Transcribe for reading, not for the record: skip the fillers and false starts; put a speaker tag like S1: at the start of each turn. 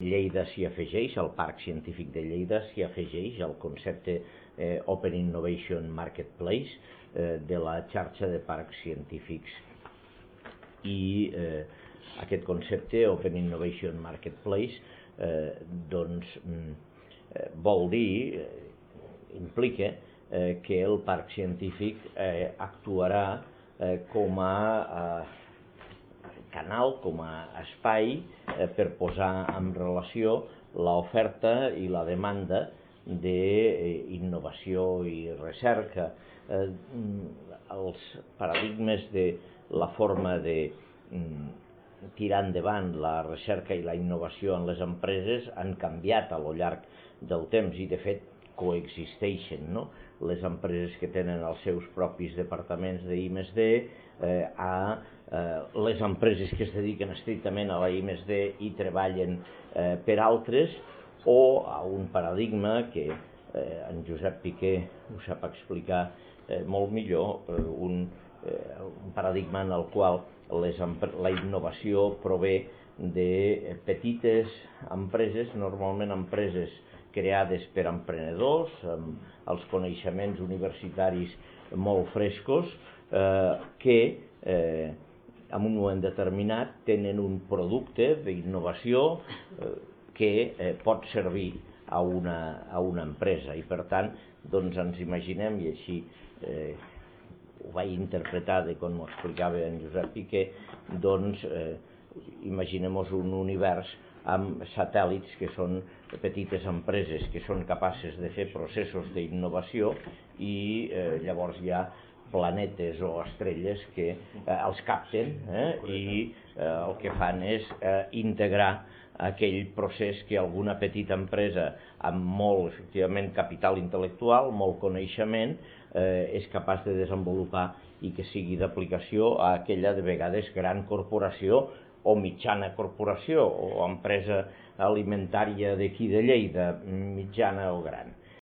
S1: Lleida s'hi afegeix, el Parc Científic de Lleida s'hi afegeix al concepte Open Innovation Marketplace de la xarxa de parcs científics. I aquest concepte Open Innovation Marketplace vol dir, implica que el parc científic actuarà com a canal, com a espai per posar en relació l'oferta i la demanda d'innovació i recerca. Els paradigmes de la forma de tirar endavant la recerca i la innovació en les empreses han canviat a lo llarg del temps i, de fet, coexisteixen, no? Les empreses que tenen els seus propis departaments d'I+D les empreses que es dediquen estrictament a la I+D i treballen per altres, o a un paradigma que en Josep Piqué ho sap explicar molt millor, un paradigma en el qual la innovació prové de petites empreses, normalment empreses creades per emprenedors, amb els coneixements universitaris molt frescos, que en un moment determinat tenen un producte d'innovació que pot servir a una empresa. I per tant, ens imaginem, i així ho vaig interpretar de com ho explicava en Josep Piqué, imaginem-nos un univers amb satèl·lits que són petites empreses que són capaces de fer processos d'innovació i llavors hi ha planetes o estrelles que els capten i el que fan és integrar aquell procés que alguna petita empresa amb molt, efectivament, capital intel·lectual, molt coneixement, és capaç de desenvolupar i que sigui d'aplicació a aquella, de vegades, gran corporació o mitjana corporació o empresa alimentària d'aquí de Lleida, mitjana o gran.